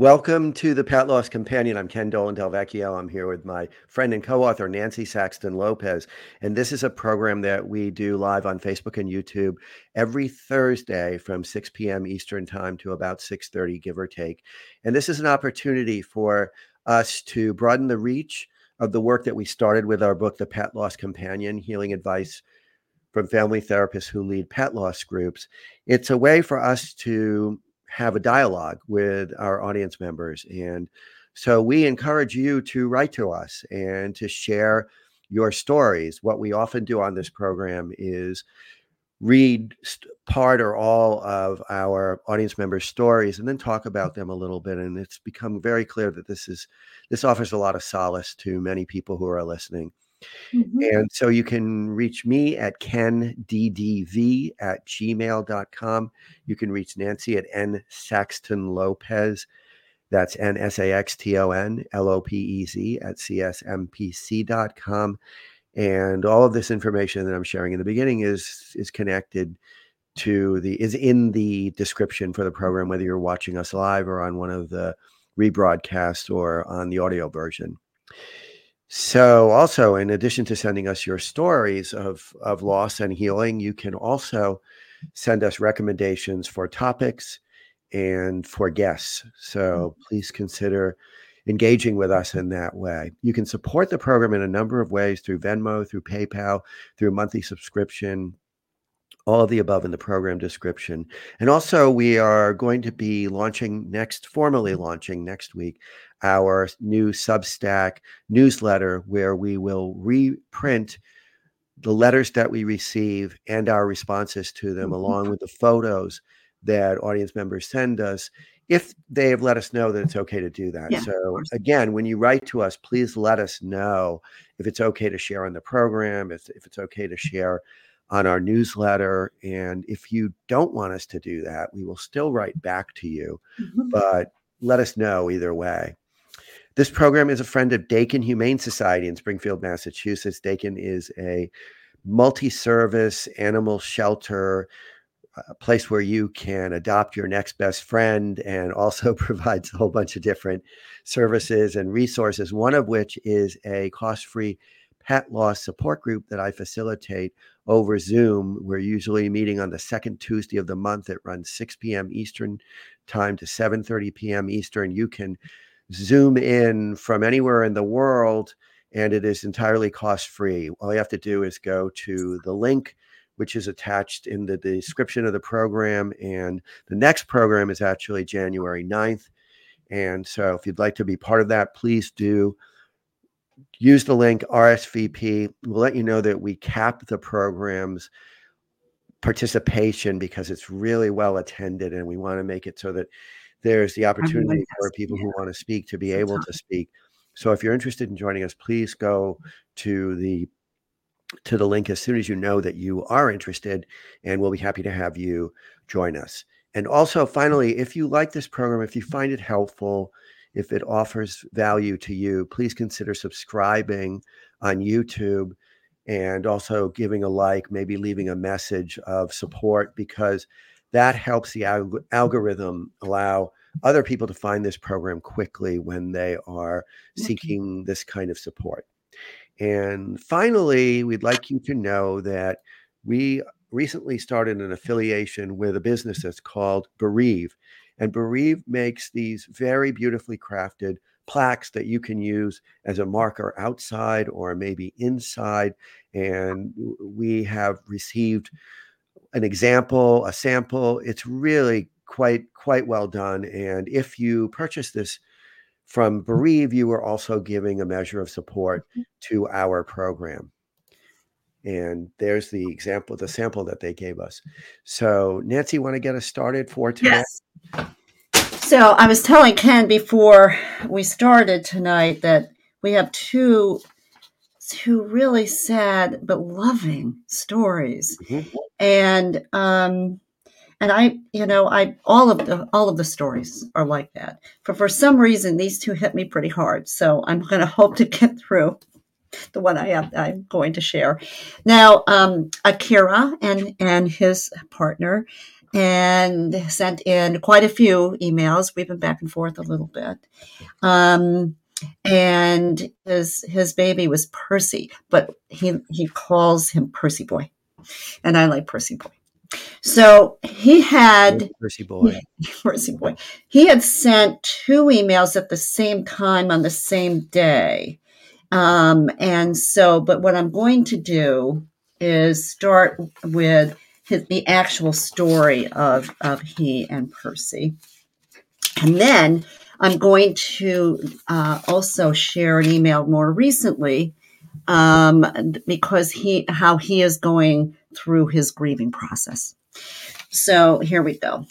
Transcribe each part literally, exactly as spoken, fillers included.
Welcome to the Pet Loss Companion. I'm Ken Dolan Del Vecchio. I'm here with my friend and co-author, Nancy Saxton Lopez. And this is a program that we do live on Facebook and YouTube every Thursday from six p.m. Eastern time to about six thirty, give or take. And this is an opportunity for us to broaden the reach of the work that we started with our book, The Pet Loss Companion, Healing Advice from Family Therapists Who Lead Pet Loss Groups. It's a way for us to have a dialogue with our audience members. And so we encourage you to write to us and to share your stories. What we often do on this program is read part or all of our audience members' stories and then talk about them a little bit. And it's become very clear that this is this offers a lot of solace to many people who are listening. Mm-hmm. And so you can reach me at ken d d v at gmail dot com. You can reach Nancy at N Saxton Lopez. That's N S A X T O N L O P E Z at C S M P C dot com. And all of this information that I'm sharing in the beginning is, is connected to the, is in the description for the program, whether you're watching us live or on one of the rebroadcasts or on the audio version. So also, in addition to sending us your stories of, of loss and healing, you can also send us recommendations for topics and for guests. So please consider engaging with us in that way. You can support the program in a number of ways through Venmo, through PayPal, through monthly subscription, all of the above in the program description. And also, we are going to be launching next, formally launching next week, our new Substack newsletter, where we will reprint the letters that we receive and our responses to them, along with the photos that audience members send us, if they have let us know that it's okay to do that. Yeah, so again, when you write to us, please let us know if it's okay to share on the program, if, if it's okay to share on our newsletter. And if you don't want us to do that, we will still write back to you, Mm-hmm. but let us know either way. This program is a friend of Dakin Humane Society in Springfield, Massachusetts. Dakin is a multi-service animal shelter, a place where you can adopt your next best friend, and also provides a whole bunch of different services and resources, one of which is a cost-free pet loss support group that I facilitate over Zoom. We're usually meeting on the second Tuesday of the month. It runs six p.m. Eastern time to seven thirty p.m. Eastern. You can Zoom in from anywhere in the world, and it is entirely cost-free. All you have to do is go to the link, which is attached in the description of the program. And the next program is actually January ninth. And so if you'd like to be part of that, please do use the link, R S V P. We'll let you know that we cap the program's participation because it's really well attended, and we want to make it so that there's the opportunity for people yeah. who want to speak to be able to speak. So if you're interested in joining us, please go to the to the link as soon as you know that you are interested, and we'll be happy to have you join us. And also, finally, if you like this program, if you find it helpful, if it offers value to you, please consider subscribing on YouTube and also giving a like, maybe leaving a message of support, because that helps the alg- algorithm allow other people to find this program quickly when they are seeking this kind of support. And finally, we'd like you to know that we recently started an affiliation with a business that's called Bereave. And Bereave makes these very beautifully crafted plaques that you can use as a marker outside or maybe inside. And we have received an example, a sample. It's really quite, quite well done. And if you purchase this from Bereave, you are also giving a measure of support to our program. And there's the example, the sample that they gave us. So Nancy, want to get us started for tonight? Yes. So I was telling Ken before we started tonight that we have two, two really sad but loving stories. Mm-hmm. And um, and I, you know, I all of the all of the stories are like that. For for some reason, these two hit me pretty hard. So I'm going to hope to get through the one I have, I'm going to share. Now, um, Akira and, and his partner and sent in quite a few emails. We've been back and forth a little bit. Um, and his his baby was Percy, but he he calls him Percy Boy, and I like Percy Boy. So he had Percy Boy. Percy Boy. He had sent two emails at the same time on the same day, um, and so. But what I'm going to do is start with his, the actual story of of he and Percy, and then I'm going to uh, also share an email more recently um, because he how he is going through his grieving process. So here we go.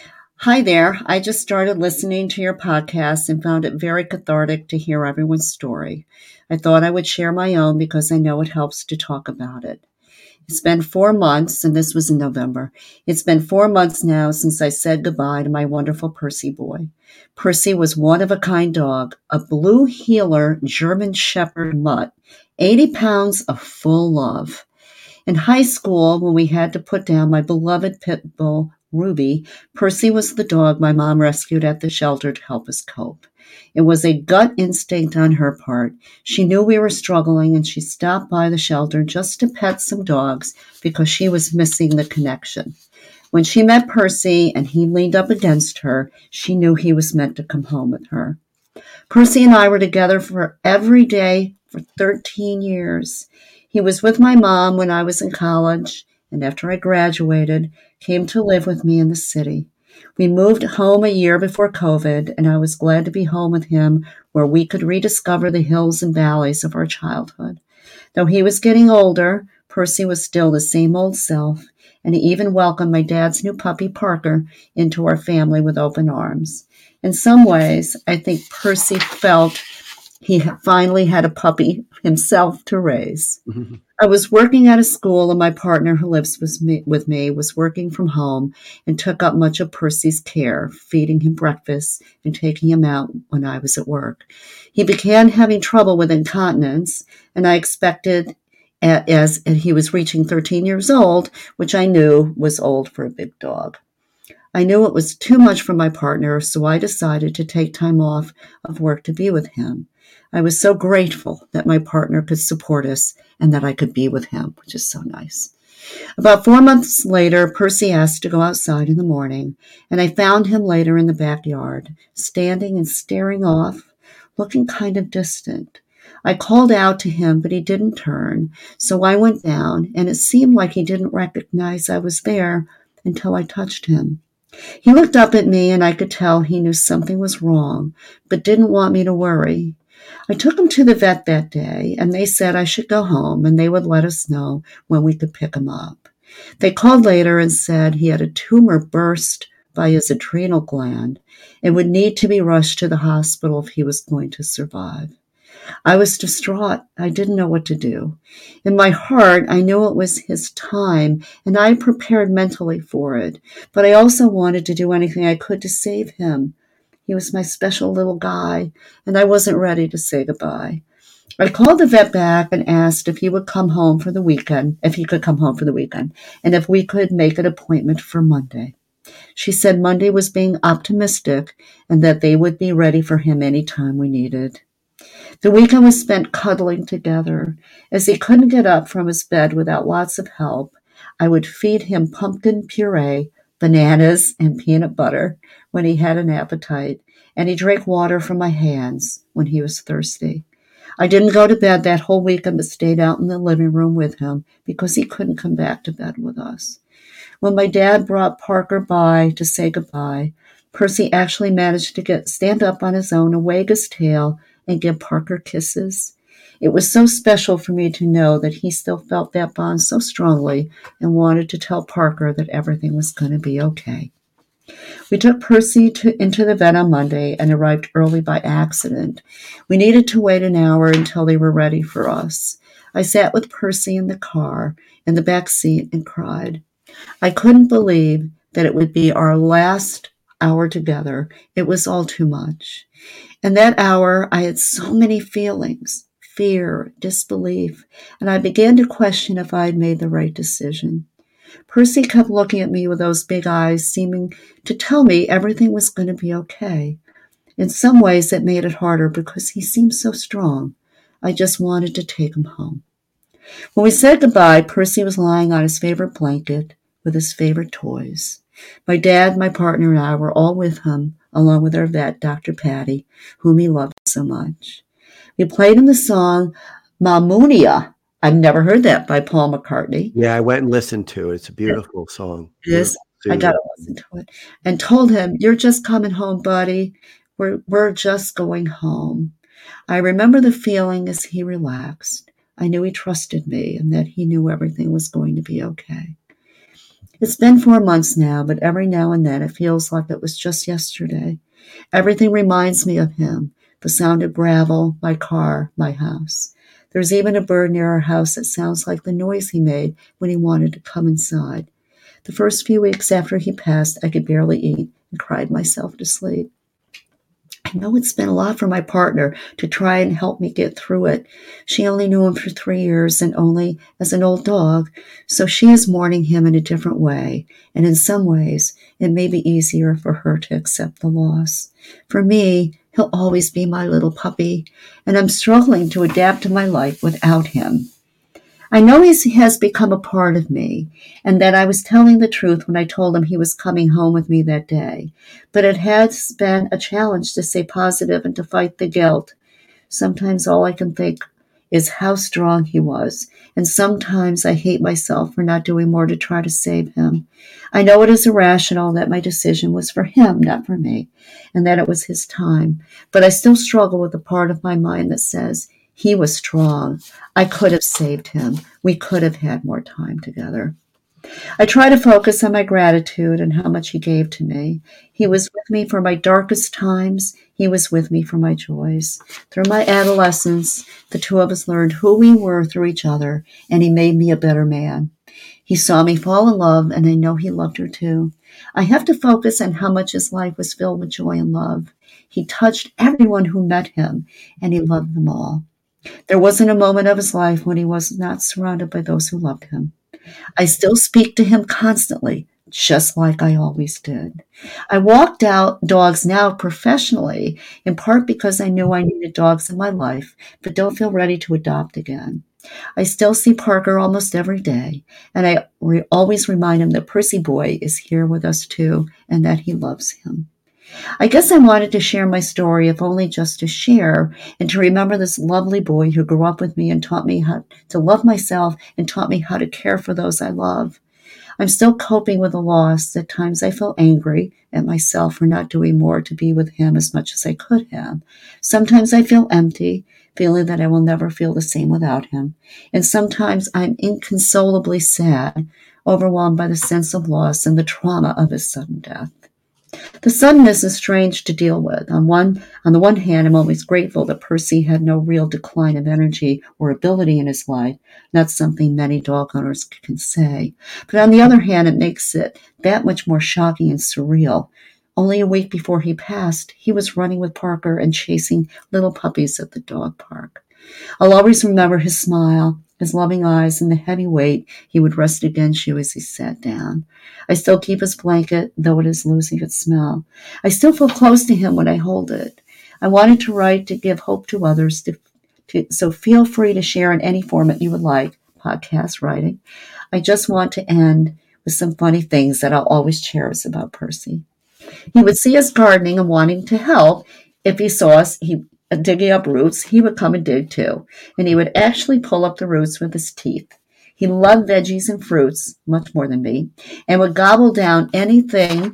Hi there. I just started listening to your podcast and found it very cathartic to hear everyone's story. I thought I would share my own because I know it helps to talk about it. It's been four months, and this was in November. It's been four months now since I said goodbye to my wonderful Percy Boy. Percy was one of a kind dog, a blue heeler German Shepherd mutt, eighty pounds of full love. In high school, when we had to put down my beloved pit bull, Ruby, Percy was the dog my mom rescued at the shelter to help us cope. It was a gut instinct on her part. She knew we were struggling, and she stopped by the shelter just to pet some dogs because she was missing the connection. When she met Percy and he leaned up against her, she knew he was meant to come home with her. Percy and I were together for every day for thirteen years. He was with my mom when I was in college, and after I graduated, came to live with me in the city. We moved home a year before COVID, and I was glad to be home with him where we could rediscover the hills and valleys of our childhood. Though he was getting older, Percy was still the same old self, and he even welcomed my dad's new puppy, Parker, into our family with open arms. In some ways, I think Percy felt he finally had a puppy himself to raise. Mm-hmm. I was working at a school, and my partner who lives with me, with me was working from home and took up much of Percy's care, feeding him breakfast and taking him out when I was at work. He began having trouble with incontinence, and I expected as he was reaching thirteen years old, which I knew was old for a big dog. I knew it was too much for my partner, so I decided to take time off of work to be with him. I was so grateful that my partner could support us and that I could be with him, which is so nice. About four months later, Percy asked to go outside in the morning, and I found him later in the backyard, standing and staring off, looking kind of distant. I called out to him, but he didn't turn, so I went down, and it seemed like he didn't recognize I was there until I touched him. He looked up at me, and I could tell he knew something was wrong, but didn't want me to worry. I took him to the vet that day, and they said I should go home, and they would let us know when we could pick him up. They called later and said he had a tumor burst by his adrenal gland and would need to be rushed to the hospital if he was going to survive. I was distraught. I didn't know what to do. In my heart, I knew it was his time, and I prepared mentally for it, but I also wanted to do anything I could to save him. He was my special little guy, and I wasn't ready to say goodbye. I called the vet back and asked if he would come home for the weekend, if he could come home for the weekend, and if we could make an appointment for Monday. She said Monday was being optimistic and that they would be ready for him any time we needed. The weekend was spent cuddling together. As he couldn't get up from his bed without lots of help, I would feed him pumpkin puree, bananas, and peanut butter when he had an appetite, and he drank water from my hands when he was thirsty. I didn't go to bed that whole weekend, but stayed out in the living room with him because he couldn't come back to bed with us. When my dad brought Parker by to say goodbye, Percy actually managed to get stand up on his own and wag his tail and give Parker kisses. It was so special for me to know that he still felt that bond so strongly and wanted to tell Parker that everything was going to be okay. We took Percy to, into the vet on Monday and arrived early by accident. We needed to wait an hour until they were ready for us. I sat with Percy in the car, in the back seat, and cried. I couldn't believe that it would be our last hour together. It was all too much. In that hour, I had so many feelings, fear, disbelief, and I began to question if I had made the right decision. Percy kept looking at me with those big eyes, seeming to tell me everything was going to be okay. In some ways, it made it harder because he seemed so strong. I just wanted to take him home. When we said goodbye, Percy was lying on his favorite blanket with his favorite toys. My dad, my partner, and I were all with him, along with our vet, Doctor Patty, whom he loved so much. We played him the song Mamunia. I've never heard that by Paul McCartney. Yeah, I went and listened to it. It's a beautiful song. It is. I got to listen to it. And told him, "You're just coming home, buddy. We're, we're just going home." I remember the feeling as he relaxed. I knew he trusted me and that he knew everything was going to be okay. It's been four months now, but every now and then it feels like it was just yesterday. Everything reminds me of him. The sound of gravel, my car, my house. There's even a bird near our house that sounds like the noise he made when he wanted to come inside. The first few weeks after he passed, I could barely eat and cried myself to sleep. I know it's been a lot for my partner to try and help me get through it. She only knew him for three years and only as an old dog, so she is mourning him in a different way, and in some ways, it may be easier for her to accept the loss. For me, he'll always be my little puppy, and I'm struggling to adapt to my life without him. I know he has become a part of me, and that I was telling the truth when I told him he was coming home with me that day. But it has been a challenge to stay positive and to fight the guilt. Sometimes all I can think is how strong he was, and sometimes I hate myself for not doing more to try to save him. I know it is irrational that my decision was for him, not for me, and that it was his time. But I still struggle with the part of my mind that says, he was strong. I could have saved him. We could have had more time together. I try to focus on my gratitude and how much he gave to me. He was with me for my darkest times. He was with me for my joys. Through my adolescence, the two of us learned who we were through each other, and he made me a better man. He saw me fall in love, and I know he loved her too. I have to focus on how much his life was filled with joy and love. He touched everyone who met him, and he loved them all. There wasn't a moment of his life when he was not surrounded by those who loved him. I still speak to him constantly, just like I always did. I walked out dogs now professionally, in part because I knew I needed dogs in my life, but don't feel ready to adopt again. I still see Parker almost every day, and I re- always remind him that Percy Boy is here with us too, and that he loves him. I guess I wanted to share my story, if only just to share, and to remember this lovely boy who grew up with me and taught me how to love myself and taught me how to care for those I love. I'm still coping with the loss. At times I feel angry at myself for not doing more to be with him as much as I could have. Sometimes I feel empty, feeling that I will never feel the same without him. And sometimes I'm inconsolably sad, overwhelmed by the sense of loss and the trauma of his sudden death. The suddenness is strange to deal with. On one, on the one hand, I'm always grateful that Percy had no real decline of energy or ability in his life, not something many dog owners can say. But on the other hand, it makes it that much more shocking and surreal. Only a week before he passed, he was running with Parker and chasing little puppies at the dog park. I'll always remember his smile, his loving eyes, and the heavy weight he would rest against you as he sat down. I still keep his blanket, though it is losing its smell. I still feel close to him when I hold it. I wanted to write to give hope to others, to, to, so feel free to share in any format you would like, podcast writing. I just want to end with some funny things that I'll always cherish about Percy. He would see us gardening and wanting to help. If he saw us, he digging up roots, he would come and dig too. And he would actually pull up the roots with his teeth. He loved veggies and fruits, much more than me, and would gobble down anything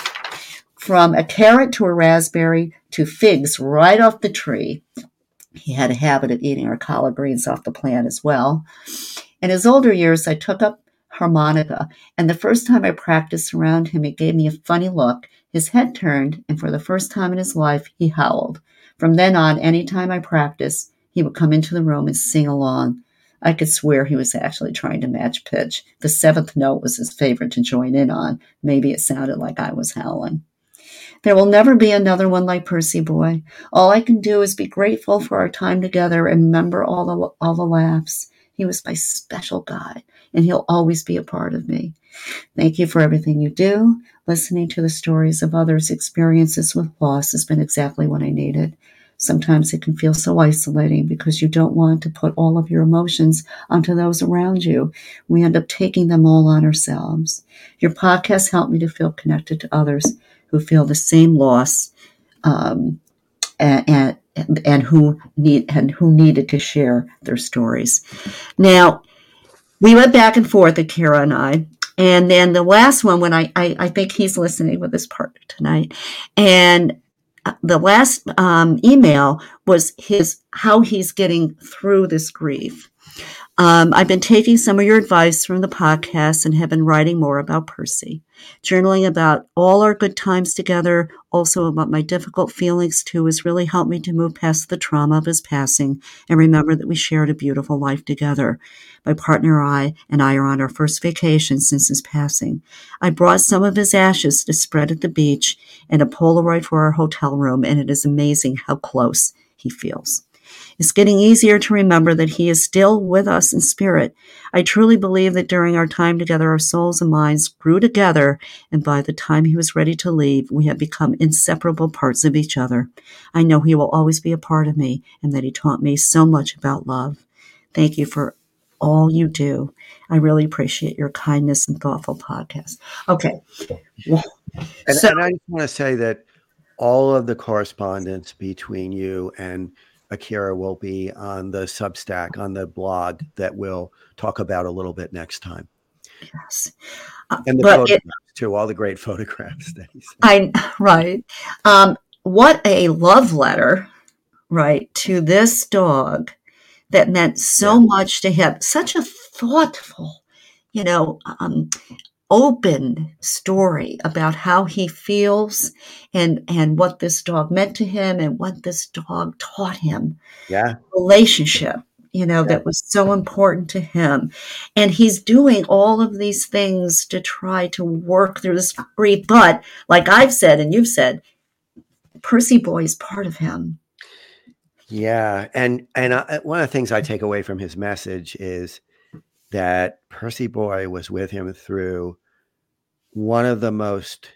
from a carrot to a raspberry to figs right off the tree. He had a habit of eating our collard greens off the plant as well. In his older years, I took up harmonica, and the first time I practiced around him, he gave me a funny look. His head turned, and for the first time in his life, he howled. From then on, any time I practiced, he would come into the room and sing along. I could swear he was actually trying to match pitch. The seventh note was his favorite to join in on. Maybe it sounded like I was howling. There will never be another one like Percy Boy. All I can do is be grateful for our time together and remember all the all the laughs. He was my special guy, and he'll always be a part of me. Thank you for everything you do. Listening to the stories of others' experiences with loss has been exactly what I needed. Sometimes it can feel so isolating because you don't want to put all of your emotions onto those around you. We end up taking them all on ourselves. Your podcast helped me to feel connected to others who feel the same loss, um, and, and and who need and who needed to share their stories. Now, we went back and forth, Akira and I. And then the last one, when I, I, I think he's listening with his partner tonight. And the last um, email was his how he's getting through this grief. Um, I've been taking some of your advice from the podcast and have been writing more about Percy, journaling about all our good times together, also about my difficult feelings too, has really helped me to move past the trauma of his passing and remember that we shared a beautiful life together. My partner and I and I are on our first vacation since his passing. I brought some of his ashes to spread at the beach and a Polaroid for our hotel room, and it is amazing how close he feels. It's getting easier to remember that he is still with us in spirit. I truly believe that during our time together, our souls and minds grew together, and by the time he was ready to leave, we had become inseparable parts of each other. I know he will always be a part of me, and that he taught me so much about love. Thank you for all you do. I really appreciate your kindness and thoughtful podcast. Okay. Well, and, so, and I just want to say that all of the correspondence between you and Akira will be on the Substack, on the blog that we'll talk about a little bit next time. Yes. Uh, and the photographs it, too, all the great photographs that he's I right. Um, what a love letter, right, to this dog that meant so yeah. much to him. Such a thoughtful, you know, um, open story about how he feels and and what this dog meant to him and what this dog taught him. Yeah. Relationship, you know, yeah. that was so important to him. And he's doing all of these things to try to work through this grief. But like I've said, and you've said, Percy Boy is part of him. Yeah. And, and I, one of the things I take away from his message is that Percy Boy was with him through one of the most,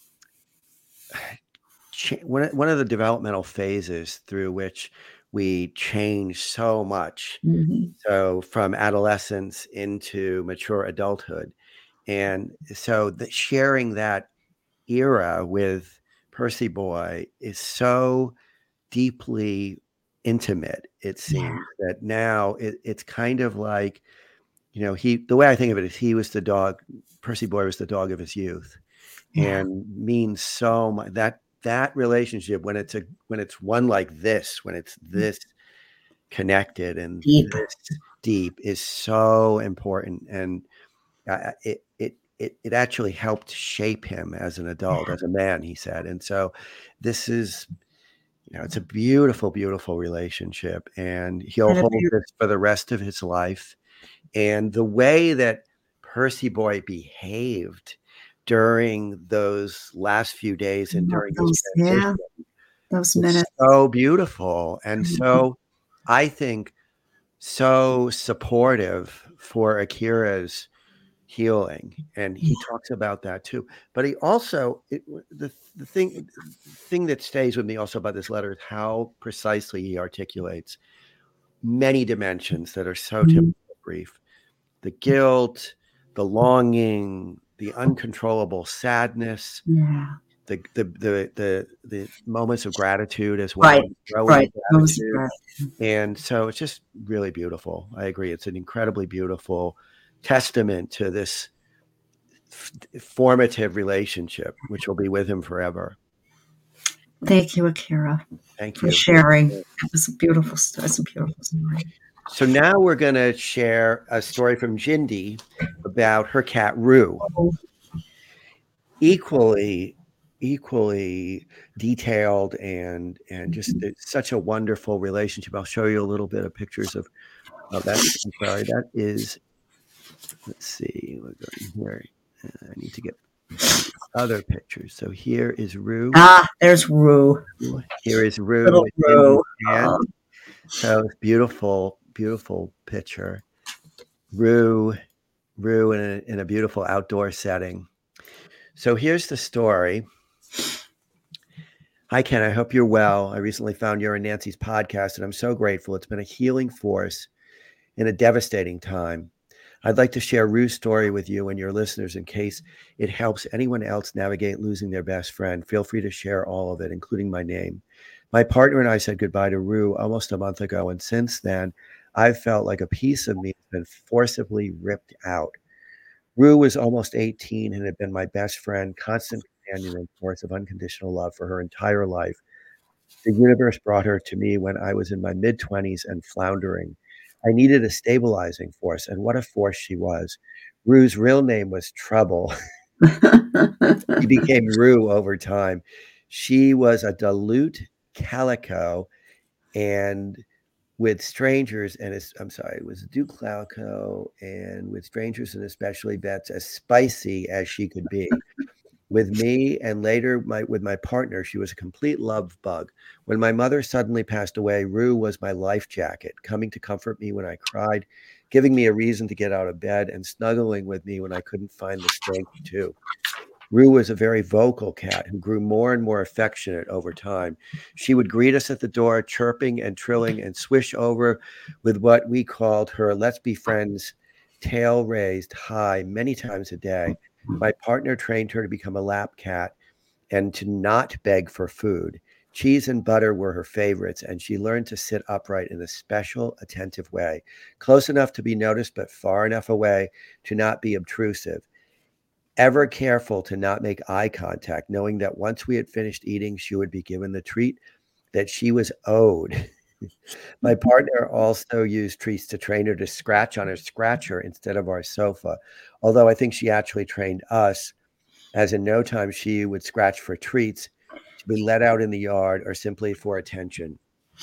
one of the developmental phases through which we change so much. Mm-hmm. So from adolescence into mature adulthood. And so the, sharing that era with Percy Boy is so deeply intimate, it seems, yeah. that now it, it's kind of like, you know, he, the way I think of it is he was the dog, Percy Boy was the dog of his youth, yeah. and means so much. That, that relationship, when it's a, when it's one like this, when it's this connected and deep, this deep, is so important. And uh, it, it, it, it actually helped shape him as an adult, yeah. as a man, he said. And so this is, you know, it's a beautiful, beautiful relationship, and he'll and hold this for the rest of his life. And the way that Percy Boy behaved during those last few days and during those, his transition, yeah, those minutes, so beautiful. And so I think so supportive for Akira's healing. And he yeah. talks about that too. But he also, it, the, the thing, thing that stays with me also about this letter is how precisely he articulates many dimensions that are so mm-hmm. typical of grief. The guilt, the longing, the uncontrollable sadness, yeah. the, the the the the moments of gratitude as well. Right, right. Gratitude. And so it's just really beautiful. I agree. It's an incredibly beautiful testament to this f- formative relationship, which will be with him forever. Thank you, Akira. Thank for you. sharing. It was a beautiful, it was a beautiful story. So now we're going to share a story from Jindy about her cat, Rue. Oh. Equally, equally detailed and and just mm-hmm. such a wonderful relationship. I'll show you a little bit of pictures of, of that. I'm sorry, that is, let's see, we're going here. Uh, I need to get other pictures. So here is Rue. Ah, there's Rue. Here is Rue. Little Rue. Um, so it's beautiful, beautiful picture. Rue Rue in a, in a beautiful outdoor setting. So here's the story. Hi, Ken. I hope you're well. I recently found your and Nancy's podcast, and I'm so grateful. It's been a healing force in a devastating time. I'd like to share Rue's story with you and your listeners in case it helps anyone else navigate losing their best friend. Feel free to share all of it, including my name. My partner and I said goodbye to Rue almost a month ago, and since then, I've felt like a piece of me has been forcibly ripped out. Rue was almost eighteen and had been my best friend, constant companion, and source of unconditional love for her entire life. The universe brought her to me when I was in my mid-twenties and floundering. I needed a stabilizing force, and what a force she was. Rue's real name was Trouble. She became Rue over time. She was a dilute calico, and with strangers, and it's, I'm sorry, it was a Duke Calico, and with strangers and especially vets, as spicy as she could be. With me and later my with my partner, she was a complete love bug. When my mother suddenly passed away, Rue was my life jacket, coming to comfort me when I cried, giving me a reason to get out of bed, and snuggling with me when I couldn't find the strength to. Rue was a very vocal cat who grew more and more affectionate over time. She would greet us at the door, chirping and trilling, and swish over with what we called her let's be friends tail raised high many times a day. My partner trained her to become a lap cat and to not beg for food. Cheese and butter were her favorites, and she learned to sit upright in a special, attentive way, close enough to be noticed, but far enough away to not be obtrusive. Ever careful to not make eye contact, knowing that once we had finished eating, she would be given the treat that she was owed. My partner also used treats to train her to scratch on her scratcher instead of our sofa, although I think she actually trained us, as in no time she would scratch for treats, to be let out in the yard, or simply for attention.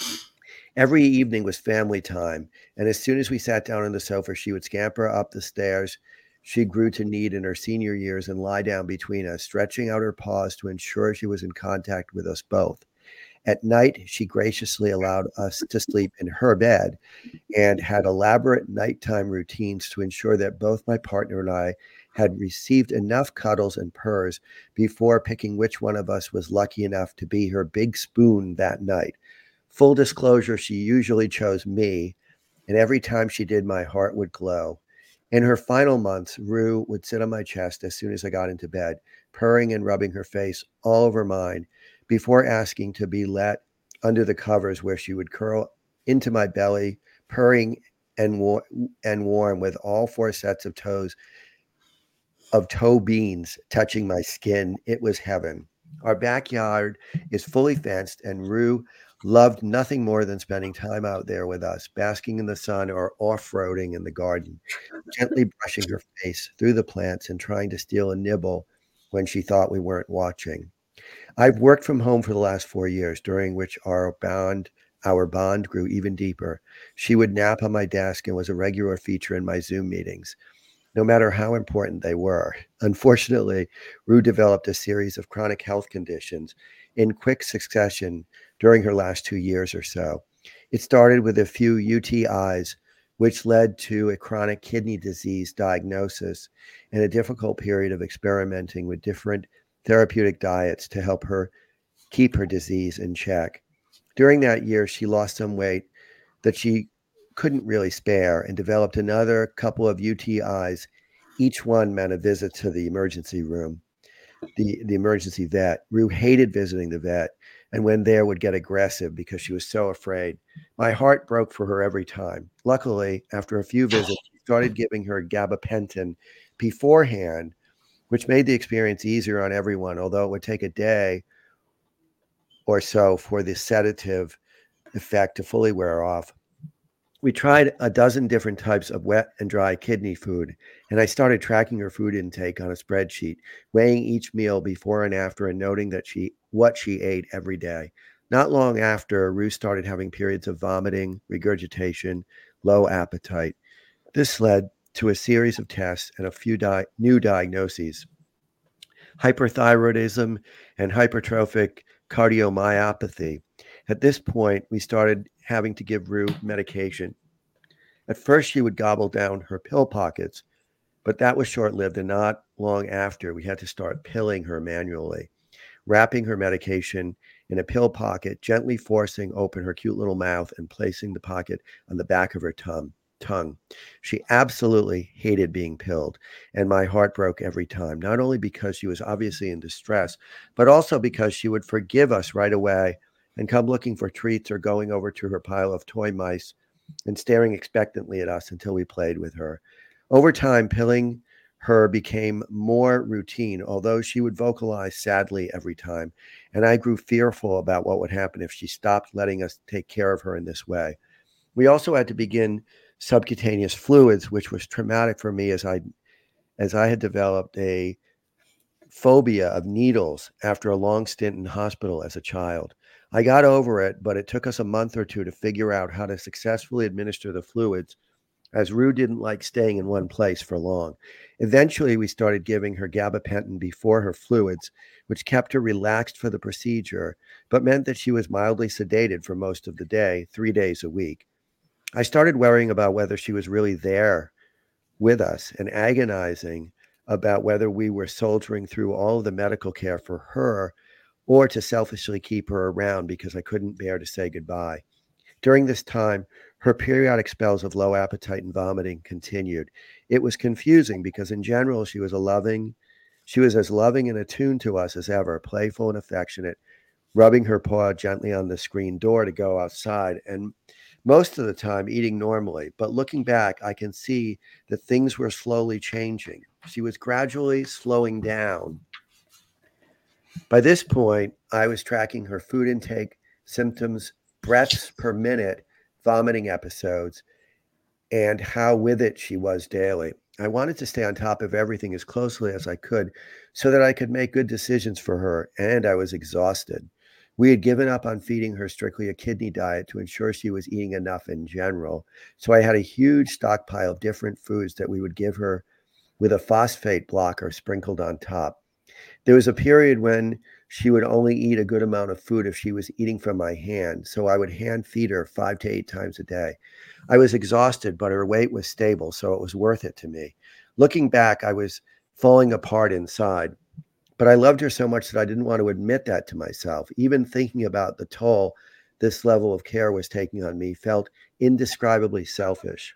Every evening was family time, and as soon as we sat down on the sofa, she would scamper up the stairs she grew to need in her senior years and lie down between us, stretching out her paws to ensure she was in contact with us both. At night, she graciously allowed us to sleep in her bed and had elaborate nighttime routines to ensure that both my partner and I had received enough cuddles and purrs before picking which one of us was lucky enough to be her big spoon that night. Full disclosure, she usually chose me, and every time she did, my heart would glow. In her final months, Rue would sit on my chest as soon as I got into bed, purring and rubbing her face all over mine before asking to be let under the covers, where she would curl into my belly, purring and, war- and warm, with all four sets of toes of toe beans touching my skin. It was heaven. Our backyard is fully fenced, and Rue loved nothing more than spending time out there with us, basking in the sun or off-roading in the garden, gently brushing her face through the plants and trying to steal a nibble when she thought we weren't watching. I've worked from home for the last four years, during which our bond our bond grew even deeper. She would nap on my desk and was a regular feature in my Zoom meetings, no matter how important they were. Unfortunately, Rue developed a series of chronic health conditions in quick succession during her last two years or so. It started with a few U T Is, which led to a chronic kidney disease diagnosis and a difficult period of experimenting with different therapeutic diets to help her keep her disease in check. During that year, she lost some weight that she couldn't really spare and developed another couple of U T Is. Each one meant a visit to the emergency room, the, the emergency vet. Rue hated visiting the vet, and when there would get aggressive because she was so afraid. My heart broke for her every time. Luckily, after a few visits, we started giving her gabapentin beforehand, which made the experience easier on everyone, although it would take a day or so for the sedative effect to fully wear off. We tried a dozen different types of wet and dry kidney food, and I started tracking her food intake on a spreadsheet, weighing each meal before and after and noting that she what she ate every day. Not long after, Ruth started having periods of vomiting, regurgitation, low appetite. This led to a series of tests and a few di- new diagnoses: hyperthyroidism and hypertrophic cardiomyopathy. At this point, we started having to give Rue medication. At first, she would gobble down her pill pockets, But that was short-lived, and not long after, we had to start pilling her manually, wrapping her medication in a pill pocket, gently forcing open her cute little mouth and placing the pocket on the back of her tongue. tongue. She absolutely hated being pilled, and my heart broke every time, not only because she was obviously in distress, but also because she would forgive us right away and come looking for treats or going over to her pile of toy mice and staring expectantly at us until we played with her. Over time, pilling her became more routine, although she would vocalize sadly every time, and I grew fearful about what would happen if she stopped letting us take care of her in this way. We also had to begin subcutaneous fluids, which was traumatic for me as I as I had developed a phobia of needles after a long stint in hospital as a child. I got over it, but it took us a month or two to figure out how to successfully administer the fluids, as Rue didn't like staying in one place for long. Eventually, we started giving her gabapentin before her fluids, which kept her relaxed for the procedure, but meant that she was mildly sedated for most of the day, three days a week. I started worrying about whether she was really there with us and agonizing about whether we were soldiering through all of the medical care for her or to selfishly keep her around because I couldn't bear to say goodbye. During this time, her periodic spells of low appetite and vomiting continued. It was confusing because in general, she was a loving, she was as loving and attuned to us as ever, playful and affectionate, rubbing her paw gently on the screen door to go outside, and most of the time eating normally. But looking back, I can see that things were slowly changing. She was gradually slowing down. By this point, I was tracking her food intake, symptoms, breaths per minute, vomiting episodes, and how with it she was daily. I wanted to stay on top of everything as closely as I could so that I could make good decisions for her, and I was exhausted. We had given up on feeding her strictly a kidney diet to ensure she was eating enough in general. So I had a huge stockpile of different foods that we would give her with a phosphate blocker sprinkled on top. There was a period when she would only eat a good amount of food if she was eating from my hand, so I would hand feed her five to eight times a day. I was exhausted, but her weight was stable, so it was worth it to me. Looking back, I was falling apart inside, but I loved her so much that I didn't want to admit that to myself. Even thinking about the toll this level of care was taking on me felt indescribably selfish.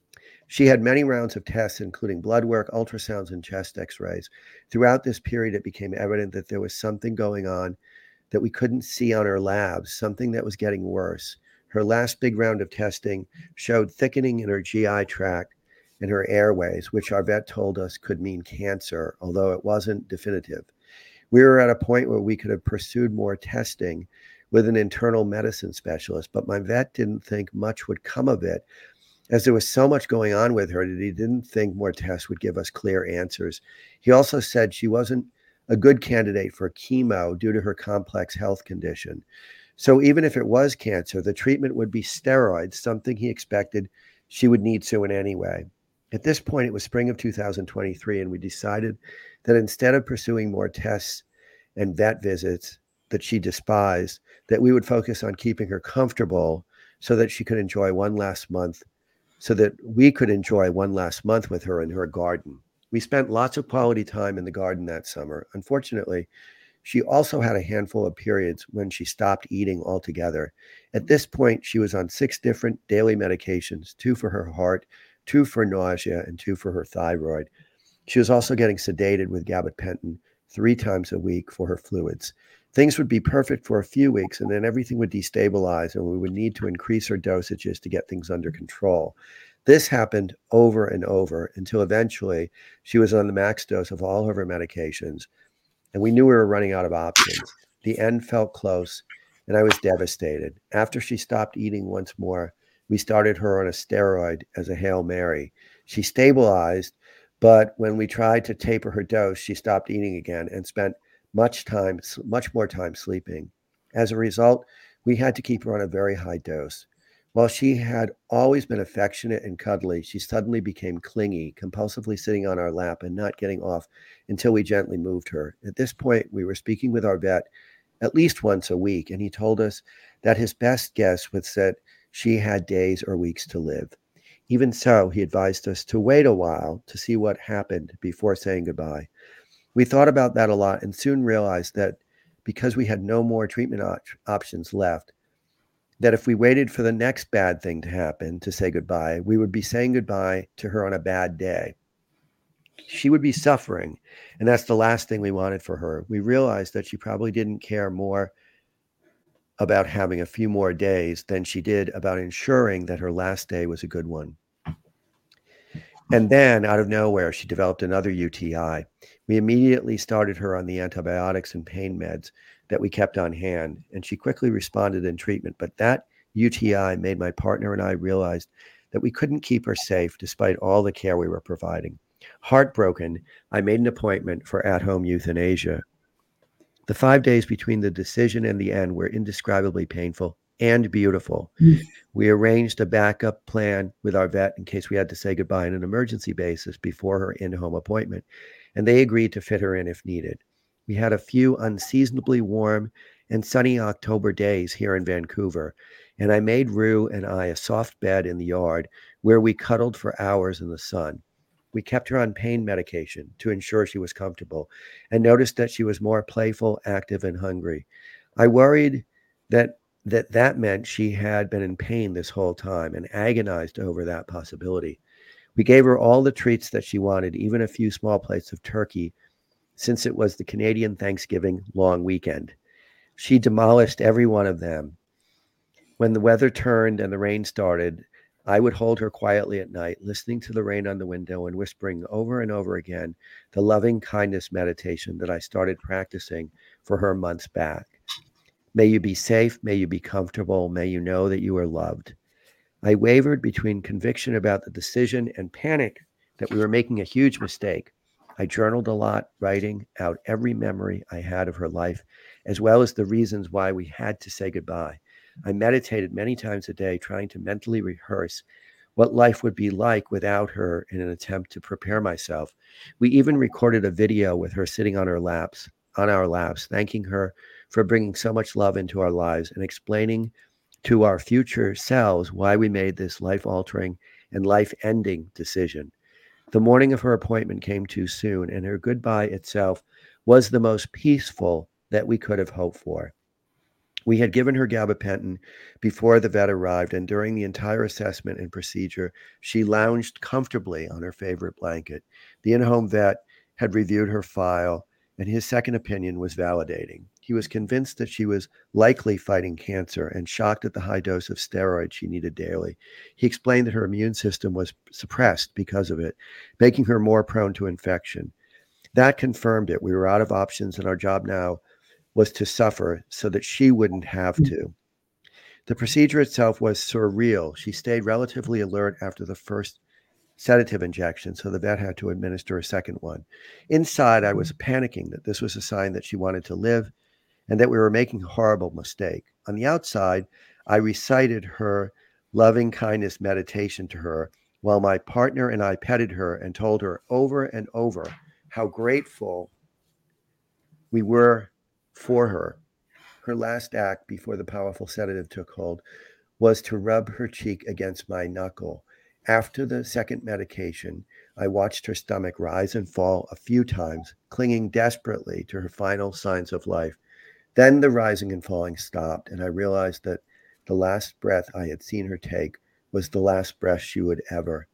She had many rounds of tests, including blood work, ultrasounds, and chest x-rays. Throughout this period, it became evident that there was something going on that we couldn't see on her labs, something that was getting worse. Her last big round of testing showed thickening in her G I tract and her airways, which our vet told us could mean cancer, although it wasn't definitive. We were at a point where we could have pursued more testing with an internal medicine specialist, but my vet didn't think much would come of it, as there was so much going on with her that he didn't think more tests would give us clear answers. He also said she wasn't a good candidate for chemo due to her complex health condition. So even if it was cancer, the treatment would be steroids, something he expected she would need soon anyway. At this point, it was spring of two thousand twenty-three, and we decided that instead of pursuing more tests and vet visits that she despised, that we would focus on keeping her comfortable so that she could enjoy one last month so that we could enjoy one last month with her in her garden. We spent lots of quality time in the garden that summer. Unfortunately, she also had a handful of periods when she stopped eating altogether. At this point, she was on six different daily medications, two for her heart, two for nausea, and two for her thyroid. She was also getting sedated with gabapentin three times a week for her fluids. Things would be perfect for a few weeks, and then everything would destabilize, and we would need to increase her dosages to get things under control. This happened over and over until eventually she was on the max dose of all of her medications, and we knew we were running out of options. The end felt close, and I was devastated. After she stopped eating once more, we started her on a steroid as a Hail Mary. She stabilized, but when we tried to taper her dose, she stopped eating again and spent much time, much more time sleeping. As a result, we had to keep her on a very high dose. While she had always been affectionate and cuddly, she suddenly became clingy, compulsively sitting on our lap and not getting off until we gently moved her. At this point, we were speaking with our vet at least once a week, and he told us that his best guess was that she had days or weeks to live. Even so, he advised us to wait a while to see what happened before saying goodbye. We thought about that a lot and soon realized that because we had no more treatment op- options left, that if we waited for the next bad thing to happen to say goodbye, we would be saying goodbye to her on a bad day. She would be suffering, and that's the last thing we wanted for her. We realized that she probably didn't care more about having a few more days than she did about ensuring that her last day was a good one. And then, out of nowhere, she developed another U T I. We immediately started her on the antibiotics and pain meds that we kept on hand, and she quickly responded in treatment. But that U T I made my partner and I realize that we couldn't keep her safe despite all the care we were providing. Heartbroken, I made an appointment for at-home euthanasia. The five days between the decision and the end were indescribably painful and beautiful. Mm. We arranged a backup plan with our vet in case we had to say goodbye on an emergency basis before her in-home appointment, and they agreed to fit her in if needed. We had a few unseasonably warm and sunny October days here in Vancouver, and I made Rue and I a soft bed in the yard where we cuddled for hours in the sun. We kept her on pain medication to ensure she was comfortable and noticed that she was more playful, active, and hungry. I worried that that that meant she had been in pain this whole time and agonized over that possibility. We gave her all the treats that she wanted, even a few small plates of turkey, since it was the Canadian Thanksgiving long weekend. She demolished every one of them. When the weather turned and the rain started, I would hold her quietly at night, listening to the rain on the window and whispering over and over again the loving kindness meditation that I started practicing for her months back. May you be safe, may you be comfortable, may you know that you are loved. I wavered between conviction about the decision and panic that we were making a huge mistake. I journaled a lot, writing out every memory I had of her life, as well as the reasons why we had to say goodbye. I meditated many times a day, trying to mentally rehearse what life would be like without her in an attempt to prepare myself. We even recorded a video with her sitting on her laps, on our laps, thanking her for bringing so much love into our lives and explaining to our future selves why we made this life-altering and life-ending decision. The morning of her appointment came too soon, and her goodbye itself was the most peaceful that we could have hoped for. We had given her gabapentin before the vet arrived, and during the entire assessment and procedure, she lounged comfortably on her favorite blanket. The in-home vet had reviewed her file, and his second opinion was validating. He was convinced that she was likely fighting cancer and shocked at the high dose of steroids she needed daily. He explained that her immune system was suppressed because of it, making her more prone to infection. That confirmed it. We were out of options, and our job now was to suffer so that she wouldn't have to. The procedure itself was surreal. She stayed relatively alert after the first sedative injection, so the vet had to administer a second one. Inside, I was panicking that this was a sign that she wanted to live and that we were making a horrible mistake. On the outside, I recited her loving kindness meditation to her while my partner and I petted her and told her over and over how grateful we were for her. Her last act before the powerful sedative took hold was to rub her cheek against my knuckle. After the second medication, I watched her stomach rise and fall a few times, clinging desperately to her final signs of life. Then the rising and falling stopped, and I realized that the last breath I had seen her take was the last breath she would ever.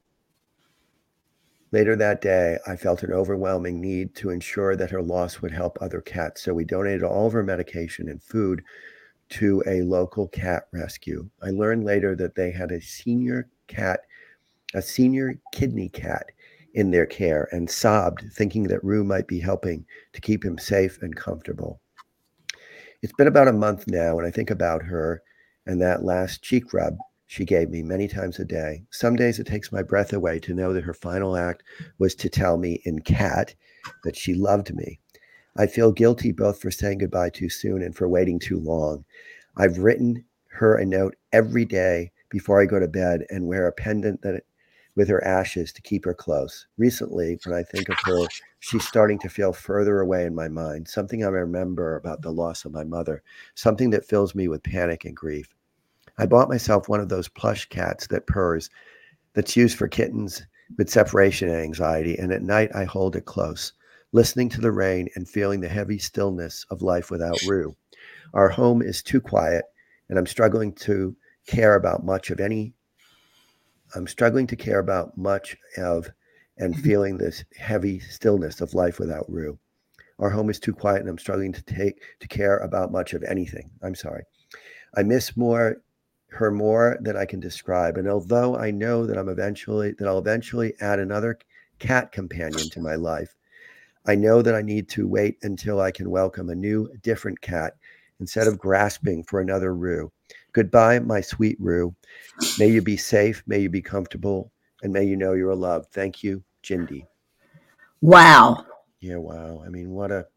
Later that day, I felt an overwhelming need to ensure that her loss would help other cats, so we donated all of her medication and food to a local cat rescue. I learned later that they had a senior cat, a senior kidney cat in their care, and sobbed, thinking that Rue might be helping to keep him safe and comfortable. It's been about a month now, and I think about her and that last cheek rub she gave me many times a day. Some days it takes my breath away to know that her final act was to tell me in cat that she loved me. I feel guilty both for saying goodbye too soon and for waiting too long. I've written her a note every day before I go to bed and wear a pendant that with her ashes to keep her close. Recently, when I think of her, she's starting to feel further away in my mind, something I remember about the loss of my mother, something that fills me with panic and grief. I bought myself one of those plush cats that purrs, that's used for kittens with separation anxiety, and at night I hold it close, listening to the rain and feeling the heavy stillness of life without Rue. Our home is too quiet, and I'm struggling to care about much of any. I'm struggling to care about much of and feeling this heavy stillness of life without Rue. Our home is too quiet, and I'm struggling to take to care about much of anything. I'm sorry. I miss more her more than I can describe. And although I know that I'm eventually that I'll eventually add another cat companion to my life, I know that I need to wait until I can welcome a new, different cat instead of grasping for another Rue. Goodbye, my sweet Rue. May you be safe, may you be comfortable, and may you know you are loved. Thank you, Jindy. Wow. Yeah, wow. I mean, what a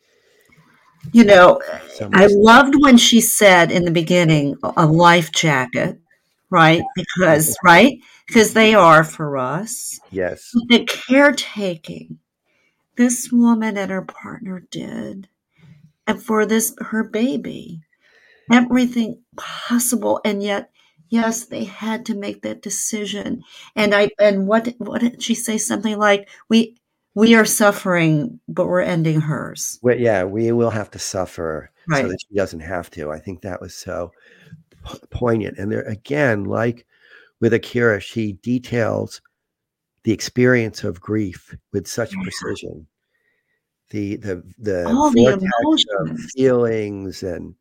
You know, so I much. loved when she said in the beginning, a life jacket, right? Because, right? Because they are for us. Yes. The caretaking this woman and her partner did, and for this, her baby, everything possible. And yet, yes, they had to make that decision. And I, and what, what did she say? Something like, we, we are suffering, but we're ending hers. Well, yeah, we will have to suffer so Right. that she doesn't have to. I think that was so po- poignant. And there again, like with Akira, she details the experience of grief with such precision. The the the All the vortex of emotions. feelings and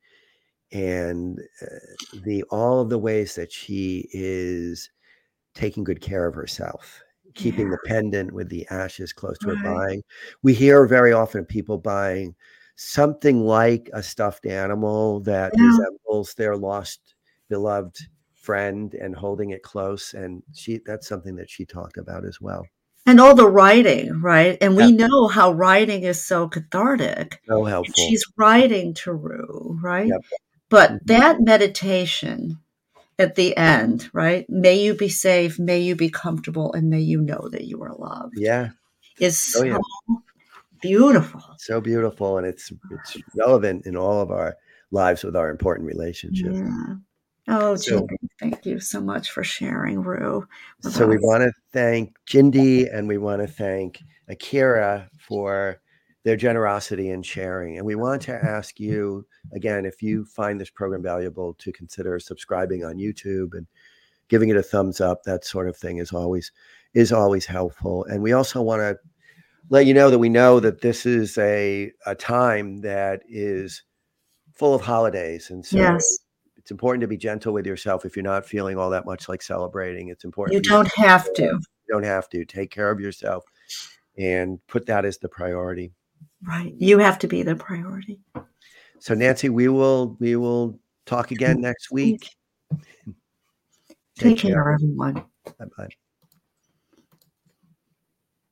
and uh, the all of the ways that she is taking good care of herself, keeping Yeah. the pendant with the ashes close to her, Right. buying. We hear very often people buying something like a stuffed animal that Yeah. resembles their lost beloved friend and holding it close. And she that's something that she talked about as well. And all the writing, right? And Yeah, we know how writing is so cathartic. so And helpful. she's writing to Rue, right? Yep. But Mhm. that meditation at the end, right? May you be safe, may you be comfortable, and may you know that you are loved Yeah. is Oh so yeah. beautiful. So beautiful. And it's it's relevant in all of our lives with our important relationships. Yeah. Oh, So Jindy, thank you so much for sharing Rue with So we us. want to thank Jindy and we want to thank Akira for their generosity and sharing. And we want to ask you again, if you find this program valuable, to consider subscribing on YouTube and giving it a thumbs up. That sort of thing is always is always helpful. And we also want to let you know that we know that this is a a time that is full of holidays, and so Yes. it's important to be gentle with yourself if you're not feeling all that much like celebrating. It's important You for you to don't have you to. don't have to take care of yourself and put that as the priority. Right. You have to be the priority. So Nancy, we will we will talk again next week. Take Take care. care, everyone. Bye bye.